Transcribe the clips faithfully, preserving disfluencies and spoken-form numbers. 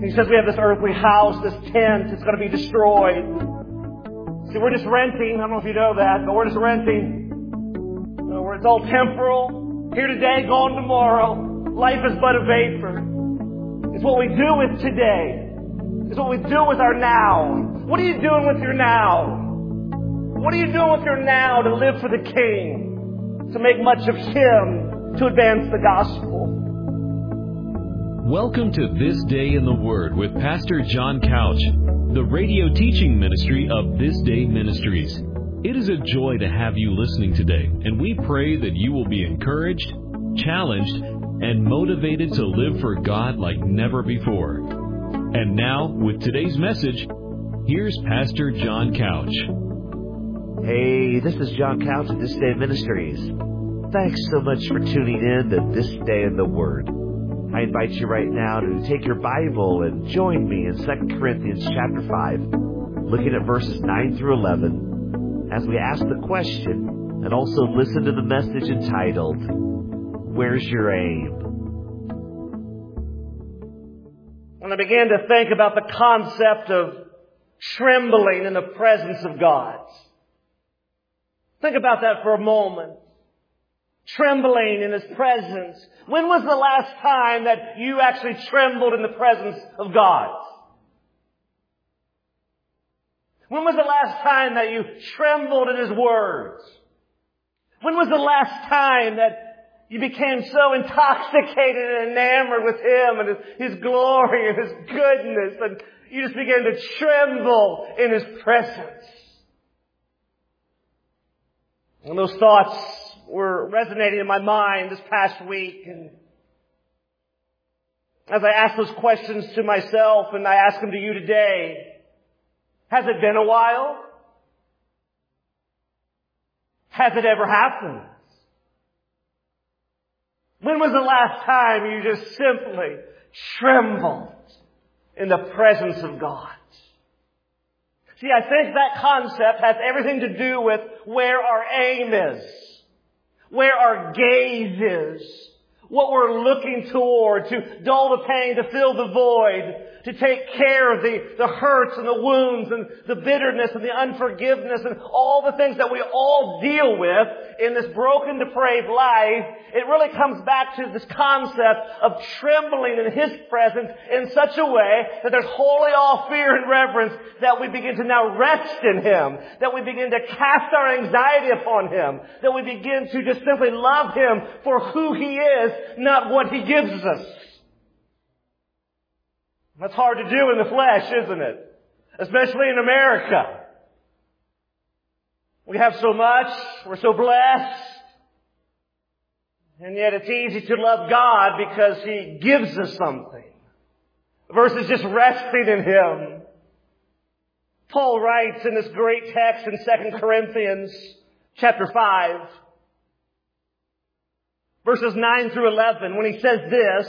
He says we have this earthly house, this tent, it's going to be destroyed. See, we're just renting. I don't know if you know that, but we're just renting. You know, where it's all temporal. Here today, gone tomorrow. Life is but a vapor. It's what we do with today. It's what we do with our now. What are you doing with your now? What are you doing with your now to live for the King? To make much of Him? To advance the gospel? Welcome to This Day in the Word with Pastor John Couch, the radio teaching ministry of This Day Ministries. It is a joy to have you listening today, and we pray that you will be encouraged, challenged, and motivated to live for God like never before. And now, with today's message, here's Pastor John Couch. Hey, this is John Couch of This Day Ministries. Thanks so much for tuning in to This Day in the Word. I invite you right now to take your Bible and join me in Second Corinthians chapter five, looking at verses nine through eleven, as we ask the question and also listen to the message entitled, Where's Your Aim? When I began to think about the concept of trembling in the presence of God, think about that for a moment. Trembling in His presence. When was the last time that you actually trembled in the presence of God? When was the last time that you trembled in His words? When was the last time that you became so intoxicated and enamored with Him and His, His glory and His goodness, and you just began to tremble in His presence? And those thoughts were resonating in my mind this past week. And as I asked those questions to myself, and I ask them to you today, has it been a while? Has it ever happened? When was the last time you just simply trembled in the presence of God? See, I think that concept has everything to do with where our aim is, where our gaze is, what we're looking toward, to dull the pain, to fill the void, to take care of the, the hurts and the wounds and the bitterness and the unforgiveness and all the things that we all deal with in this broken, depraved life. It really comes back to this concept of trembling in His presence in such a way that there's wholly all fear and reverence, that we begin to now rest in Him, that we begin to cast our anxiety upon Him, that we begin to just simply love Him for who He is, not what He gives us. That's hard to do in the flesh, isn't it? Especially in America. We have so much, we're so blessed, and yet it's easy to love God because He gives us something versus just resting in Him. Paul writes in this great text in Second Corinthians chapter five, verses nine through eleven, when he says this,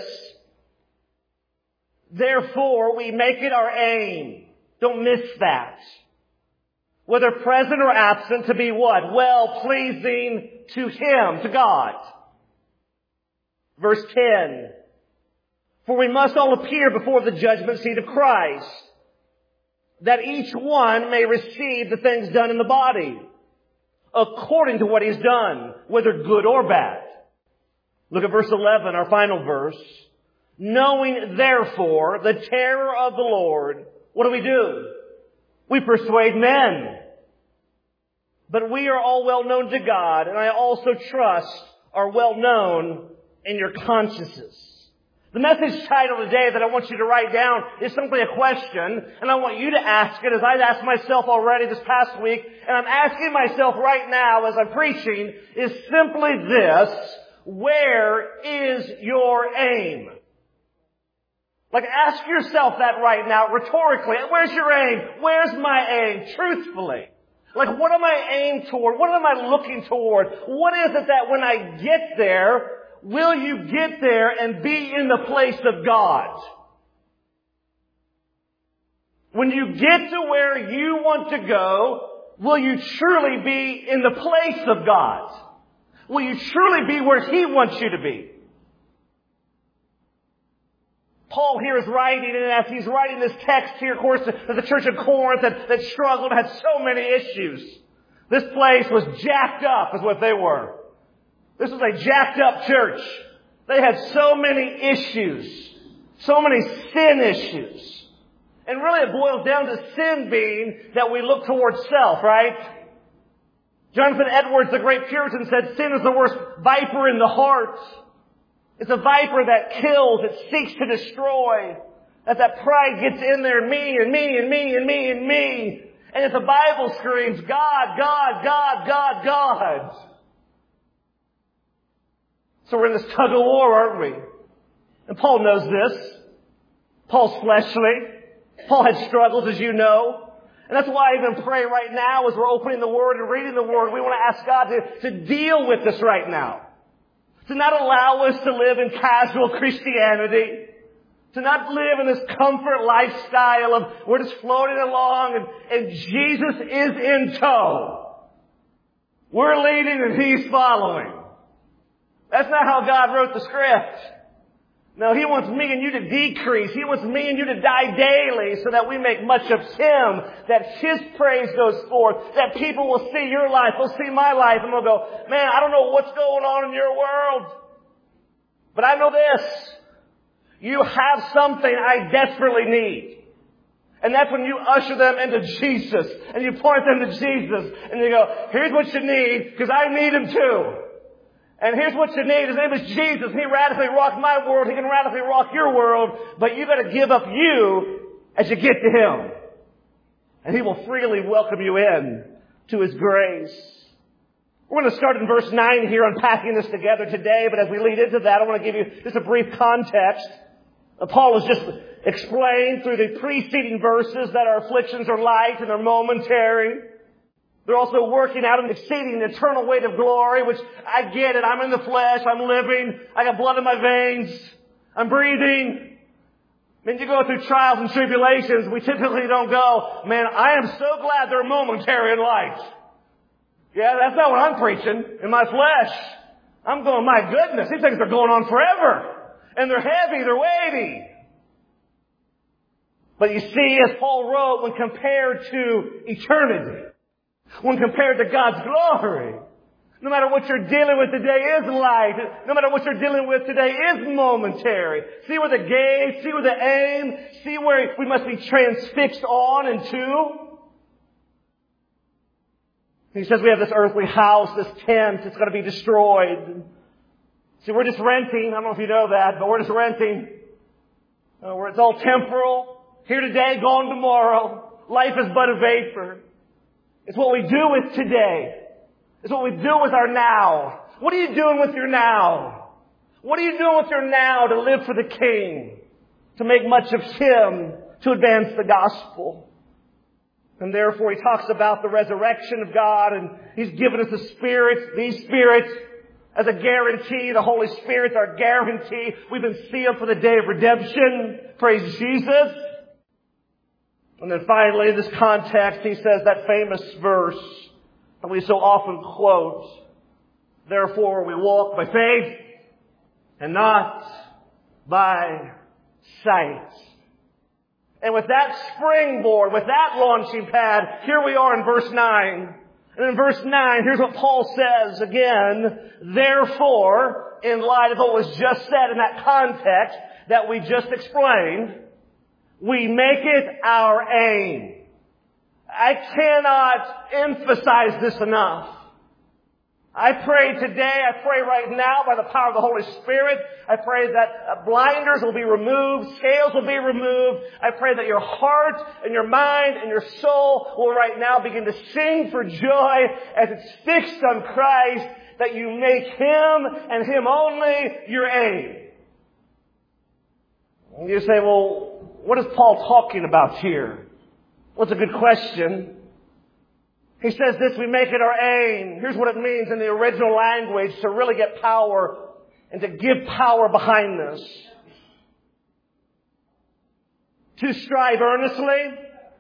therefore we make it our aim, don't miss that, whether present or absent, to be what? Well-pleasing to Him, to God. Verse ten, for we must all appear before the judgment seat of Christ, that each one may receive the things done in the body, according to what he's done, whether good or bad. Look at verse eleven, our final verse. Knowing therefore the terror of the Lord, what do we do? We persuade men. But we are all well known to God, and I also trust are well known in your consciences. The message title today that I want you to write down is simply a question, and I want you to ask it as I've asked myself already this past week, and I'm asking myself right now as I'm preaching, is simply this: where is your aim? Like, ask yourself that right now, rhetorically. Where's your aim? Where's my aim? Truthfully. Like, what am I aimed toward? What am I looking toward? What is it that when I get there, will you get there and be in the place of God? When you get to where you want to go, will you truly be in the place of God? Will you truly be where He wants you to be? Paul here is writing, and as he's writing this text here, of course, to the church of Corinth that, that struggled, had so many issues. This place was jacked up, is what they were. This was a jacked up church. They had so many issues, so many sin issues. And really it boils down to sin being that we look towards self, right? Jonathan Edwards, the great Puritan, said sin is the worst viper in the heart. It's a viper that kills, it seeks to destroy. That that pride gets in there, me and me and me and me and me. And if the Bible screams, God, God, God, God, God. So we're in this tug of war, aren't we? And Paul knows this. Paul's fleshly. Paul had struggles, as you know. And that's why I even pray right now as we're opening the Word and reading the Word. We want to ask God to, to deal with this right now. To not allow us to live in casual Christianity. To not live in this comfort lifestyle of we're just floating along and, and Jesus is in tow. We're leading and He's following. That's not how God wrote the script. No, He wants me and you to decrease. He wants me and you to die daily so that we make much of Him, that His praise goes forth, that people will see your life, will see my life, and they'll go, man, I don't know what's going on in your world, but I know this. You have something I desperately need. And that's when you usher them into Jesus, and you point them to Jesus, and you go, here's what you need, because I need Him too. And here's what you need. His name is Jesus. He radically rocked my world. He can radically rock your world. But you've got to give up you as you get to Him. And He will freely welcome you in to His grace. We're going to start in verse nine here, unpacking this together today. But as we lead into that, I want to give you just a brief context. Paul has just explained through the preceding verses that our afflictions are light and they're momentary. They're also working out an exceeding eternal weight of glory, which I get it. I'm in the flesh. I'm living. I got blood in my veins. I'm breathing. When you go through trials and tribulations, we typically don't go, man, I am so glad they're momentary in life. Yeah, that's not what I'm preaching in my flesh. I'm going, my goodness, these things are going on forever. And they're heavy. They're weighty. But you see, as Paul wrote, when compared to eternity, when compared to God's glory, no matter what you're dealing with today is light. No matter what you're dealing with today is momentary. See where the gaze, see where the aim, see where we must be transfixed on and to. He says we have this earthly house, this tent, it's going to be destroyed. See, we're just renting. I don't know if you know that, but we're just renting. Uh, where it's all temporal. Here today, gone tomorrow. Life is but a vapor. It's what we do with today. It's what we do with our now. What are you doing with your now? What are you doing with your now to live for the King? To make much of Him? To advance the gospel? And therefore He talks about the resurrection of God, and He's given us the Spirit, these spirits, as a guarantee. The Holy Spirit's our guarantee. We've been sealed for the day of redemption. Praise Jesus. And then finally, in this context, he says that famous verse that we so often quote, therefore we walk by faith and not by sight. And with that springboard, with that launching pad, here we are in verse nine. And in verse nine, here's what Paul says again. Therefore, in light of what was just said in that context that we just explained, we make it our aim. I cannot emphasize this enough. I pray today, I pray right now by the power of the Holy Spirit, I pray that blinders will be removed, scales will be removed. I pray that your heart and your mind and your soul will right now begin to sing for joy as it's fixed on Christ, that you make Him and Him only your aim. And you say, well, what is Paul talking about here? Well, it's a good question. He says this, we make it our aim. Here's what it means in the original language to really get power and to give power behind this. To strive earnestly.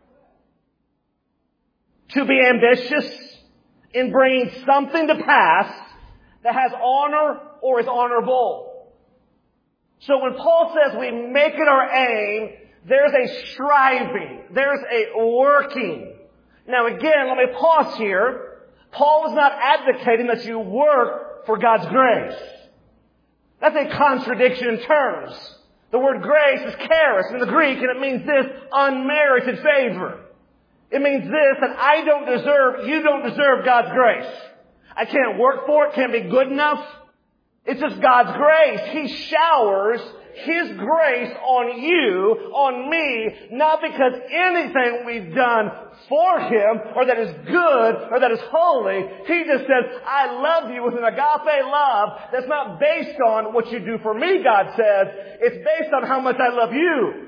To be ambitious in bringing something to pass that has honor or is honorable. So when Paul says we make it our aim, there's a striving. There's a working. Now again, let me pause here. Paul is not advocating that you work for God's grace. That's a contradiction in terms. The word grace is charis in the Greek, and it means this, unmerited favor. It means this, that I don't deserve, you don't deserve God's grace. I can't work for it, can't be good enough. It's just God's grace. He showers His grace on you, on me, not because anything we've done for Him, or that is good, or that is holy. He just says, I love you with an agape love that's not based on what you do for me, God says. It's based on how much I love you.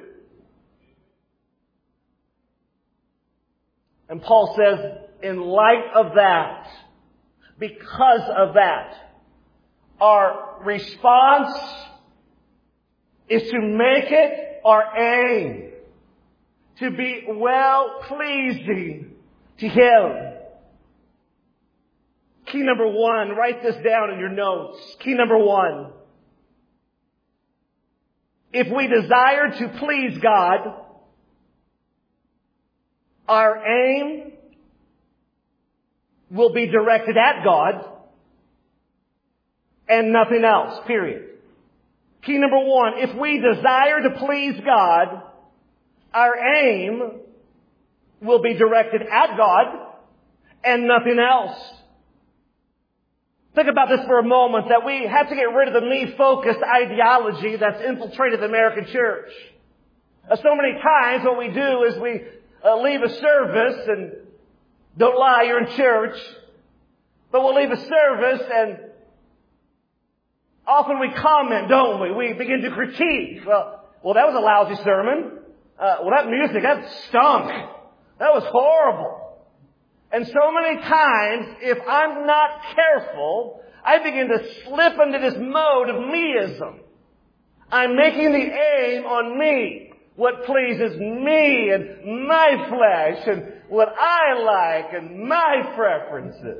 And Paul says, in light of that, because of that, our response is to make it our aim to be well-pleasing to Him. Key number one, write this down in your notes. Key number one. If we desire to please God, our aim will be directed at God and nothing else, period. Key number one, if we desire to please God, our aim will be directed at God and nothing else. Think about this for a moment, that we have to get rid of the me-focused ideology that's infiltrated the American church. Uh, so many times what we do is we uh, leave a service, and don't lie, you're in church, but we'll leave a service and often we comment, don't we? We begin to critique. Well, well, that was a lousy sermon. Uh, well, that music, that stunk. That was horrible. And so many times, if I'm not careful, I begin to slip into this mode of meism. I'm making the aim on me, what pleases me and my flesh and what I like and my preferences.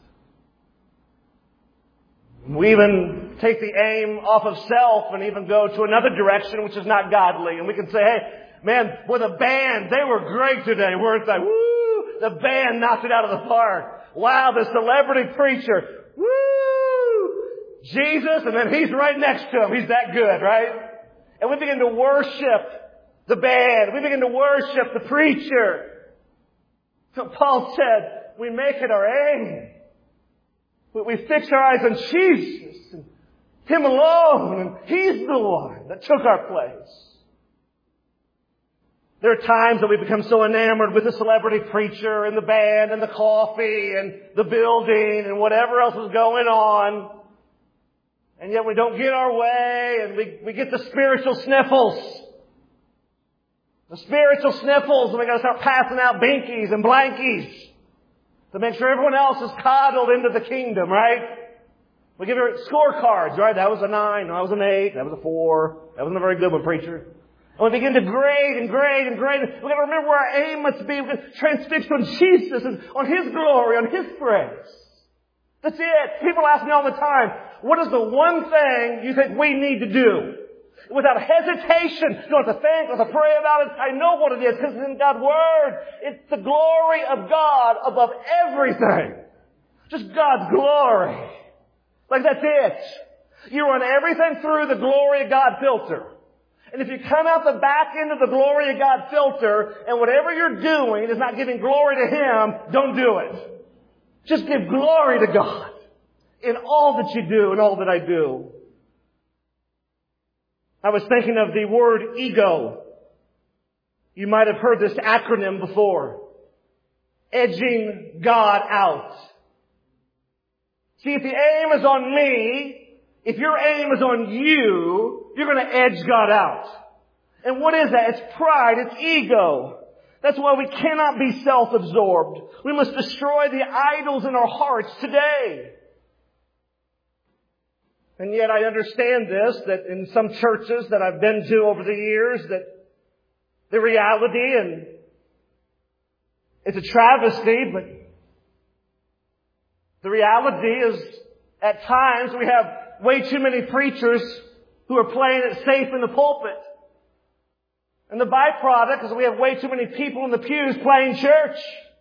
We even take the aim off of self and even go to another direction which is not godly. And we can say, hey, man, boy, the band, they were great today, weren't they? Woo! The band knocked it out of the park. Wow, the celebrity preacher. Woo! Jesus, and then he's right next to him. He's that good, right? And we begin to worship the band. We begin to worship the preacher. So Paul said, we make it our aim. We fix our eyes on Jesus and Him alone, and He's the one that took our place. There are times that we become so enamored with the celebrity preacher and the band and the coffee and the building and whatever else is going on, and yet we don't get our way, and we, we get the spiritual sniffles. The spiritual sniffles, and we got to start passing out binkies and blankies to make sure everyone else is coddled into the kingdom, right? We give her scorecards, right? That was a nine, that was an eight, that was a four. That wasn't a very good one, preacher. And we begin to grade and grade and grade. We've got to remember where our aim must be. We've got to transfix on Jesus and on His glory, on His praise. That's it. People ask me all the time, what is the one thing you think we need to do? Without hesitation, you don't have to think, you don't have to pray about it. I know what it is because it's in God's Word. It's the glory of God above everything. Just God's glory. Like that's it. You run everything through the glory of God filter. And if you come out the back end of the glory of God filter and whatever you're doing is not giving glory to Him, don't do it. Just give glory to God in all that you do and all that I do. I was thinking of the word ego. You might have heard this acronym before. Edging God out. See, if the aim is on me, if your aim is on you, you're going to edge God out. And what is that? It's pride. It's ego. That's why we cannot be self-absorbed. We must destroy the idols in our hearts today. And yet I understand this, that in some churches that I've been to over the years, that the reality, and it's a travesty, but the reality is at times we have way too many preachers who are playing it safe in the pulpit. And the byproduct is we have way too many people in the pews playing church.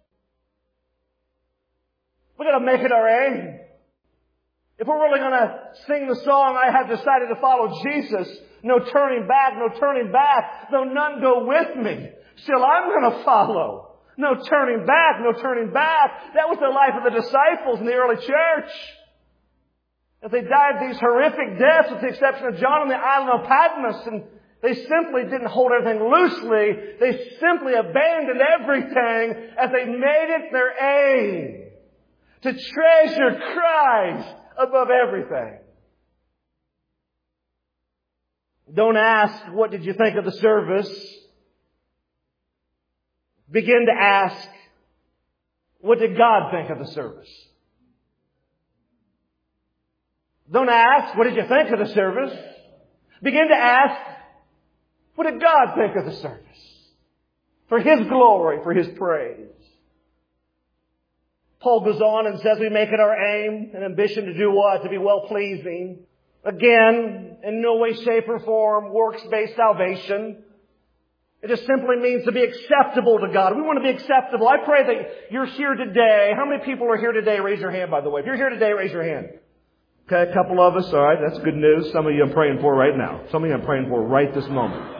We've got to make it our aim. If we're really going to sing the song, I have decided to follow Jesus, no turning back, no turning back, though none go with me, still I'm going to follow. No turning back, no turning back. That was the life of the disciples in the early church. As they died these horrific deaths, with the exception of John on the island of Patmos, and they simply didn't hold everything loosely. They simply abandoned everything as they made it their aim to treasure Christ above everything. Don't ask, what did you think of the service? Begin to ask, what did God think of the service? Don't ask, what did you think of the service? Begin to ask, what did God think of the service? For His glory, for His praise. Paul goes on and says we make it our aim and ambition to do what? To be well-pleasing. Again, in no way, shape, or form, works-based salvation. It just simply means to be acceptable to God. We want to be acceptable. I pray that you're here today. How many people are here today? Raise your hand, by the way. If you're here today, raise your hand. Okay, a couple of us. All right, that's good news. Some of you I'm praying for right now. Some of you I'm praying for right this moment.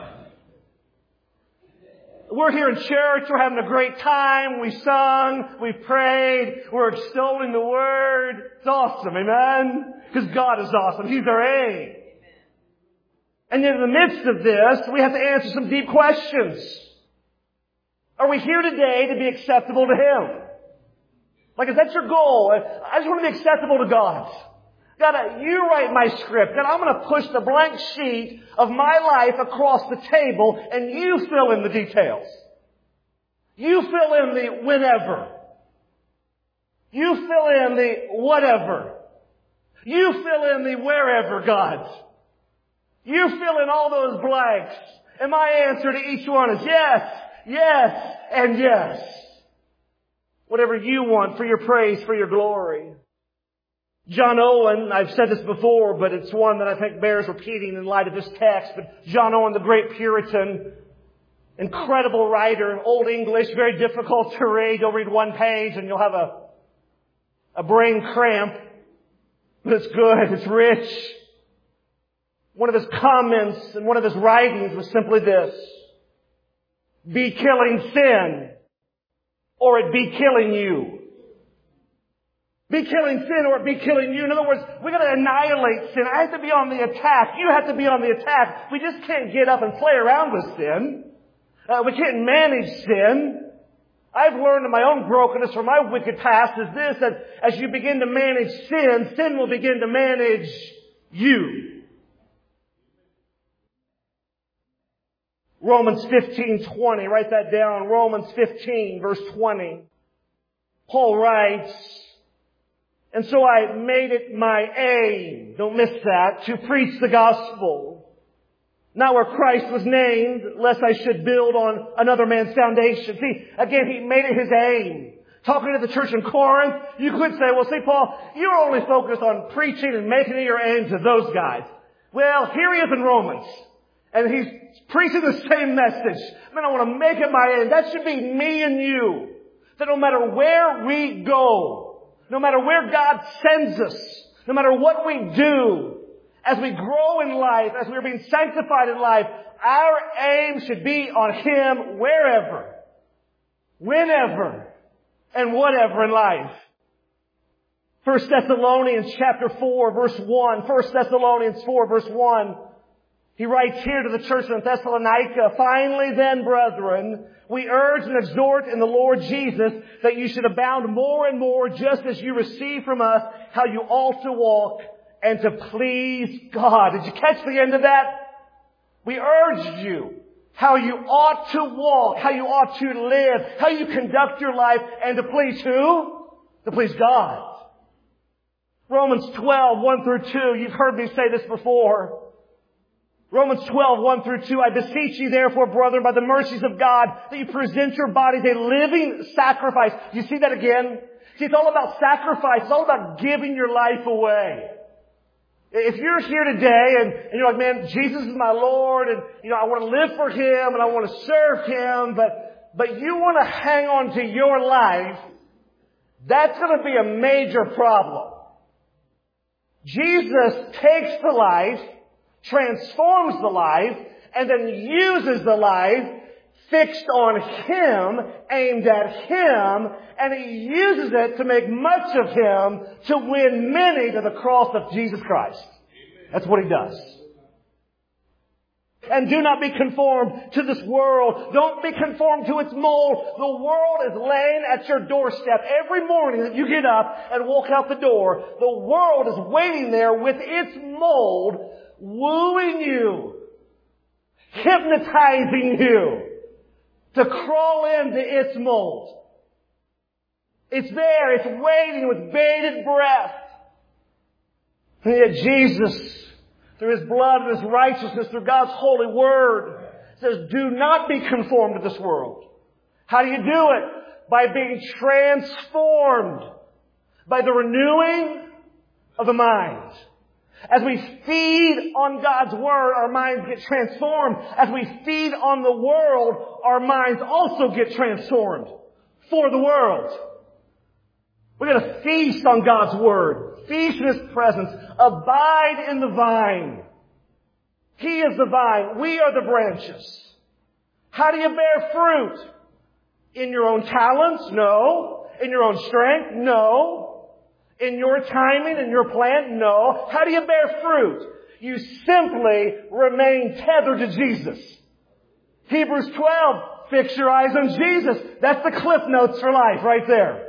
We're here in church. We're having a great time. We sung. We prayed. We're extolling the Word. It's awesome. Amen? Because God is awesome. He's our aim. And in the midst of this, we have to answer some deep questions. Are we here today to be acceptable to Him? Like, is that your goal? I just want to be acceptable to God. God, you write my script, and I'm going to push the blank sheet of my life across the table, and you fill in the details. You fill in the whenever. You fill in the whatever. You fill in the wherever, God. You fill in all those blanks. And my answer to each one is yes, yes, and yes. Whatever you want for your praise, for your glory. John Owen, I've said this before, but it's one that I think bears repeating in light of this text. But John Owen, the great Puritan, incredible writer, Old English, very difficult to read. You'll read one page and you'll have a, a brain cramp. But it's good, it's rich. One of his comments and one of his writings was simply this: be killing sin, or it be killing you. Be killing sin or be killing you. In other words, we've got to annihilate sin. I have to be on the attack. You have to be on the attack. We just can't get up and play around with sin. Uh, we can't manage sin. I've learned in my own brokenness from my wicked past is this, that as you begin to manage sin, sin will begin to manage you. Romans fifteen twenty. Write that down. Romans fifteen, verse twenty. Paul writes, and so I made it my aim, don't miss that, to preach the gospel. Not where Christ was named, lest I should build on another man's foundation. See, again, he made it his aim. Talking to the church in Corinth, you could say, well, see, Paul, you're only focused on preaching and making it your aim to those guys. Well, here he is in Romans. And he's preaching the same message. Man, I want to make it my aim. That should be me and you. That no matter where we go, no matter where God sends us, no matter what we do, as we grow in life, as we're being sanctified in life, our aim should be on Him wherever, whenever, and whatever in life. First Thessalonians chapter four, verse one. First Thessalonians four, verse one. He writes here to the church in Thessalonica, finally then, brethren, we urge and exhort in the Lord Jesus that you should abound more and more, just as you receive from us how you ought to walk and to please God. Did you catch the end of that? We urge you how you ought to walk, how you ought to live, how you conduct your life, and to please who? To please God. Romans twelve, one through two. You've heard me say this before. Romans twelve, one through two, I beseech you therefore, brethren, by the mercies of God, that you present your bodies a living sacrifice. You see that again? See, it's all about sacrifice. It's all about giving your life away. If you're here today and, and you're like, man, Jesus is my Lord and, you know, I want to live for Him and I want to serve Him, but, but you want to hang on to your life, that's going to be a major problem. Jesus takes the life, transforms the life, and then uses the life fixed on Him, aimed at Him, and He uses it to make much of Him to win many to the cross of Jesus Christ. That's what He does. And do not be conformed to this world. Don't be conformed to its mold. The world is laying at your doorstep. Every morning that you get up and walk out the door, the world is waiting there with its mold, wooing you, hypnotizing you to crawl into its mold. It's there. It's waiting with bated breath. And yet Jesus, through His blood and His righteousness, through God's holy word, says, do not be conformed to this world. How do you do it? By being transformed by the renewing of the mind. As we feed on God's Word, our minds get transformed. As we feed on the world, our minds also get transformed for the world. We're going to feast on God's Word. Feast in His presence. Abide in the vine. He is the vine. We are the branches. How do you bear fruit? In your own talents? No. In your own strength? No. In your timing and your plan? No. How do you bear fruit? You simply remain tethered to Jesus. Hebrews twelve, fix your eyes on Jesus. That's the cliff notes for life right there.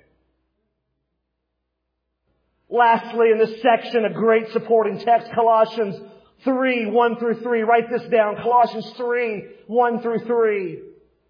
Lastly, in this section, a great supporting text, Colossians three, one through three. Write this down. Colossians three, one through three.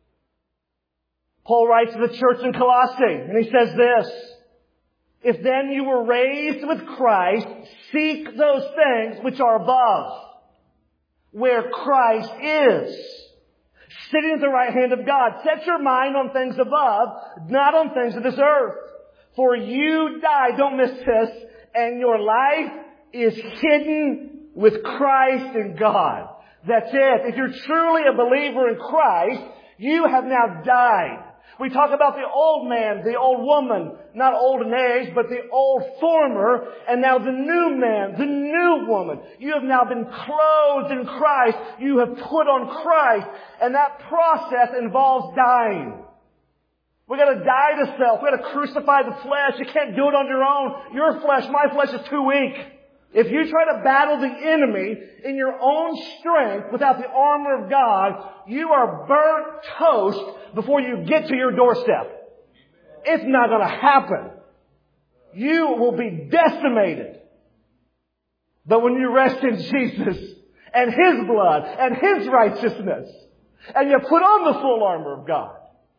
Paul writes to the church in Colossae, and he says this, if then you were raised with Christ, seek those things which are above, where Christ is, sitting at the right hand of God. Set your mind on things above, not on things of this earth. For you died, don't miss this, and your life is hidden with Christ in God. That's it. If you're truly a believer in Christ, you have now died. We talk about the old man, the old woman, not old in age, but the old former, and now the new man, the new woman. You have now been clothed in Christ. You have put on Christ, and that process involves dying. We got to die to self. We got to crucify the flesh. You can't do it on your own. Your flesh, my flesh is too weak. If you try to battle the enemy in your own strength without the armor of God, you are burnt toast before you get to your doorstep. It's not going to happen. You will be decimated. But when you rest in Jesus and His blood and His righteousness, and you put on the full armor of God,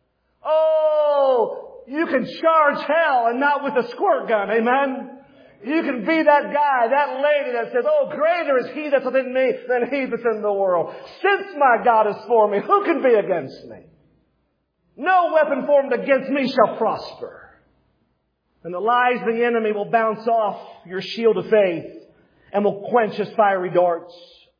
oh, you can charge hell and not with a squirt gun, amen? You can be that guy, that lady that says, oh, greater is He that's within me than he that's in the world. Since my God is for me, who can be against me? No weapon formed against me shall prosper. And the lies of the enemy will bounce off your shield of faith and will quench his fiery darts.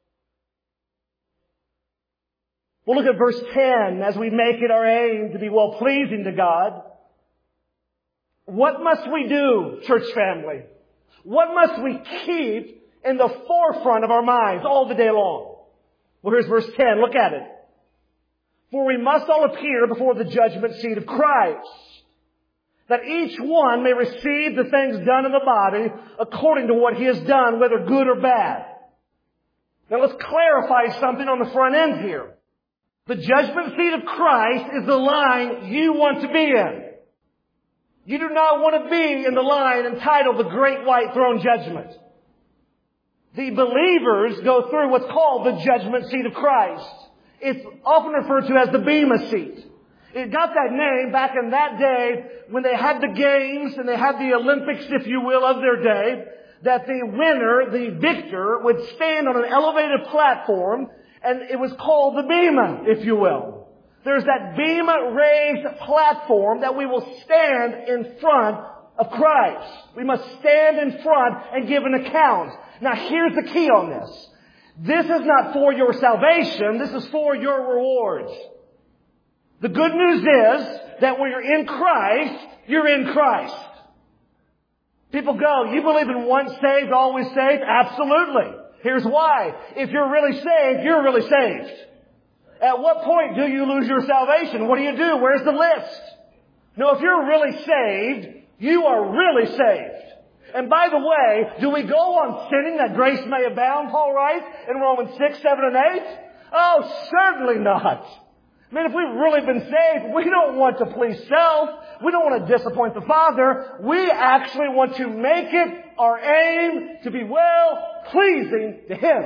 We'll look at verse ten as we make it our aim to be well-pleasing to God. What must we do, church family? What must we keep in the forefront of our minds all the day long? Well, here's verse ten. Look at it. For we must all appear before the judgment seat of Christ, that each one may receive the things done in the body according to what he has done, whether good or bad. Now let's clarify something on the front end here. The judgment seat of Christ is the line you want to be in. You do not want to be in the line entitled the Great White Throne Judgment. The believers go through what's called the judgment seat of Christ. It's often referred to as the Bema seat. It got that name back in that day when they had the games and they had the Olympics, if you will, of their day, that the winner, the victor, would stand on an elevated platform, and it was called the Bema, if you will. There's that Bema raised platform that we will stand in front of Christ. We must stand in front and give an account. Now here's the key on this. This is not for your salvation. This is for your rewards. The good news is that when you're in Christ, you're in Christ. People go, you believe in once saved, always saved? Absolutely. Here's why. If you're really saved, you're really saved. At what point do you lose your salvation? What do you do? Where's the list? No, if you're really saved, you are really saved. And by the way, do we go on sinning that grace may abound, Paul writes in Romans six, seven, and eight? Oh, certainly not. I mean, if we've really been saved, we don't want to please self. We don't want to disappoint the Father. We actually want to make it our aim to be well pleasing to Him.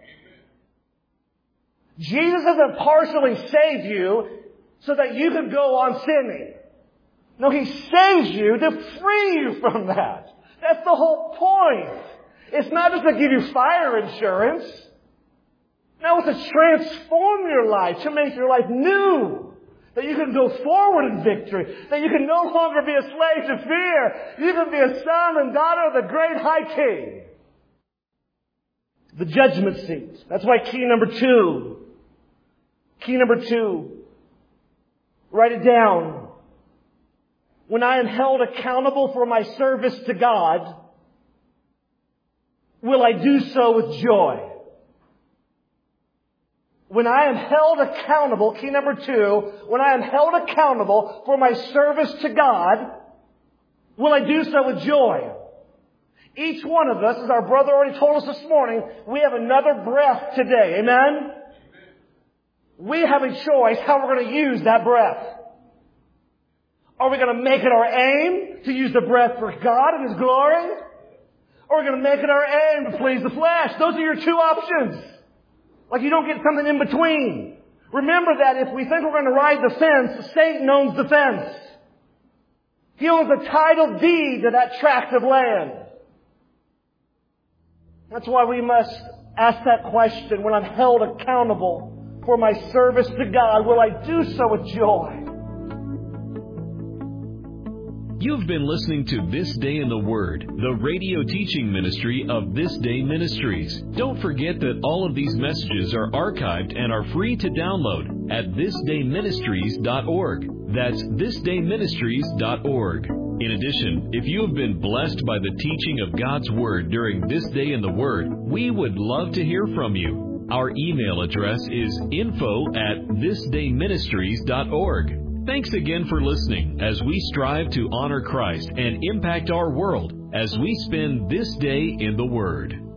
Jesus doesn't partially save you so that you can go on sinning. No, He saves you to free you from that. That's the whole point. It's not just to give you fire insurance. No, it's to transform your life, to make your life new. That you can go forward in victory. That you can no longer be a slave to fear. You can be a son and daughter of the great High King. The judgment seat. That's why key number two. Key number two. Write it down. When I am held accountable for my service to God, will I do so with joy? When I am held accountable, key number two, when I am held accountable for my service to God, will I do so with joy? Each one of us, as our brother already told us this morning, we have another breath today. Amen? We have a choice how we're going to use that breath. Are we going to make it our aim to use the breath for God and His glory? Or are we going to make it our aim to please the flesh? Those are your two options. Like you don't get something in between. Remember that if we think we're going to ride the fence, Satan owns the fence. He owns the title deed to that tract of land. That's why we must ask that question. When I'm held accountable for my service to God, will I do so with joy? You've been listening to This Day in the Word, the radio teaching ministry of This Day Ministries. Don't forget that all of these messages are archived and are free to download at this day ministries dot org. That's this day ministries dot org. In addition, if you have been blessed by the teaching of God's Word during This Day in the Word, we would love to hear from you. Our email address is info at this day ministries dot org. Thanks again for listening as we strive to honor Christ and impact our world as we spend this day in the Word.